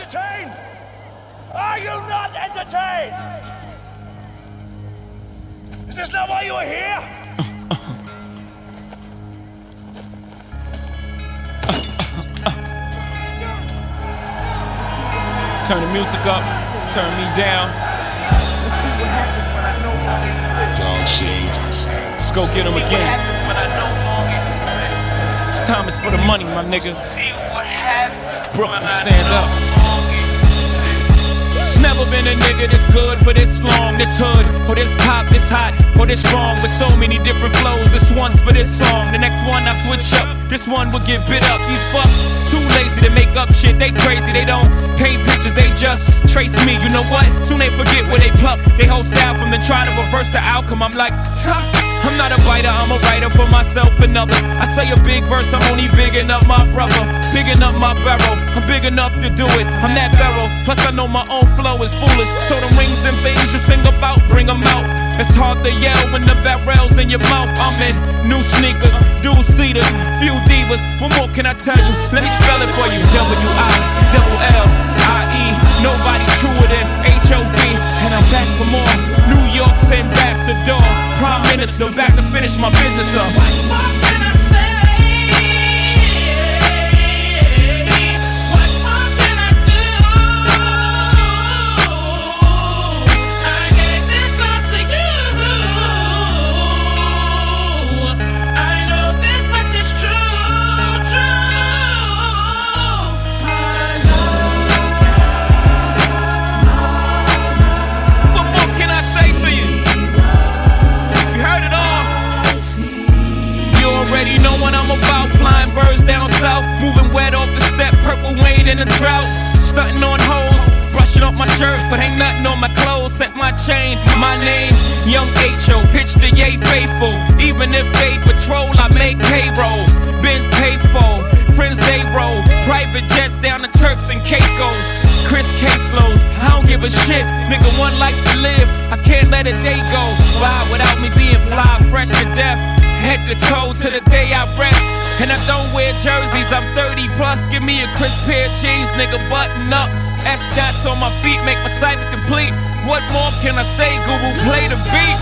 entertained? Are you not entertained? Is this not why you are here? Turn the music up, turn me down. Dog shit. Let's go get him again. This time is for the money, my nigga. Brooklyn, stand up. Never been a nigga this good for this long, this hood, or this pop, this hot, or this strong, with so many different flows. This one's for this song, the next one I switch up. This one will get bit up. These fucks too lazy to make up shit. They crazy, they don't paint pictures, they just trace me. You know what? Soon they forget where they pluck. They whole style from then try to reverse the outcome. I'm like, I'm not a biter, I'm a writer for myself and others. I say a big verse, I'm only bigging up my brother, bigging up my barrel. I'm big enough to do it, I'm that thorough. Plus I know my own flow is foolish. So the rings and things you sing about, bring them out. It's hard to yell when the barrel's in your mouth. I'm in new sneakers, dual seaters, few divas. What more can I tell you? Let me spell it for you. W-I-double-L-I-E. Nobody truer than H-O-V. And I'm back for more. New York's ambassador, prime minister, back to finish my business up. What more can I say? What more can I do? I gave this up to you. I know this much is true, What more can I say to you? You heard it all. You already know what I'm about. Flying birds down south, moving wet off the step, purple Wayne in a drought. Stunting on hoes, brushing off my shirt, but ain't nothing on my clothes. Set my chain, my name, Young H.O. Pitch the yay faithful. Even if they patrol, I make payroll. Benz paid for, friends they roll. Private jets down to Turks and Caicos. Chris Caseloads, I don't give a shit. Nigga, one life to live, I can't let a day go by without me being fly, fresh to death. Head to toe to the day I rest. And I don't wear jerseys, I'm 30 plus. Give me a crisp pair of jeans, nigga, button ups. S-dots on my feet, make my cipher complete. What more can I say? Google, play the beat.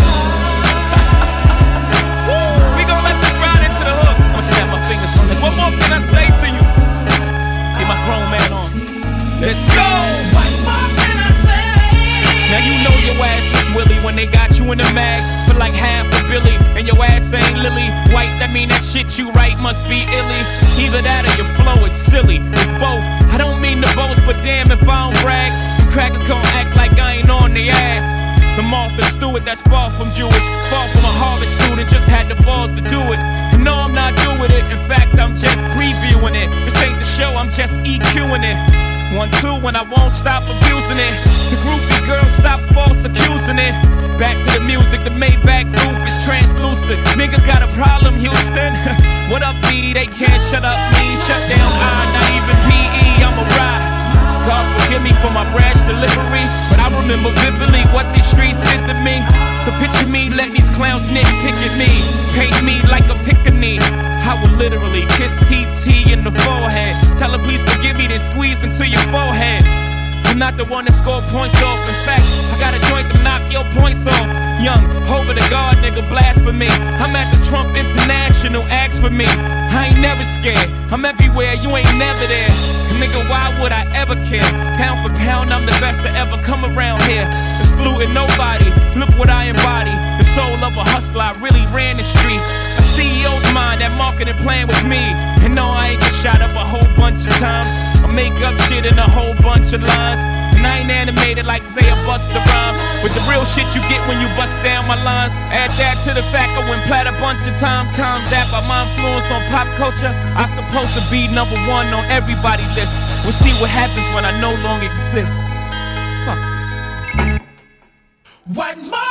We gon' let this ride into the hook. I'ma snap my fingers on this. What more can I say to you? Get my chrome man on. Let's go! what more can I say? Now you know your ass is Willie when they got you in the mag for like half a Billy, and your ass ain't Lily White. That mean that shit you write must be illy. Either that or your flow is silly. It's both. I don't mean to boast, but damn if I don't brag, you crackers gon' act like I ain't on the ass. The Martha Stewart that's far from Jewish, far from a Harvard student, just had the balls to do it. And no, I'm not doing it. In fact, I'm just previewing it. This ain't the show, I'm just EQing it. 1, 2, when I won't stop abusing it. To groupie girls, stop false accusing it. Back to the music, the Maybach roof is translucent. Niggas got a problem, Houston. What up, B? They can't shut up me. Shut down I, not even PE, I'm a ride. God forgive me for my brash delivery, but I remember vividly what these streets did to me. So picture me letting these clowns nitpick at me, paint me like a pickaninny. I will literally kiss TT in the forehead, tell her please forgive me, then squeeze into your forehead. I'm not the one that scored points off. In fact, I got a joint to knock your points off. Young, over the guard, nigga, blasphemy. I'm at the Trump International, ask for me. I ain't never scared, I'm everywhere, you ain't never there. Nigga, why would I ever care? Pound for pound, I'm the best to ever come around here. Excluding nobody, look what I embody. The soul of a hustler, I really ran the street. A CEO's mind, that marketing plan with me. And no, I ain't get shot up a whole bunch of times. I make up shit in a whole bunch of lines. And I ain't animated like say a Busta Rhymes. With the real shit you get when you bust down my lines. Add that to the fact I went plat a bunch of times. Times that by my influence on pop culture, I supposed to be #1 on everybody's list. We'll see what happens when I no longer exist. Fuck. What more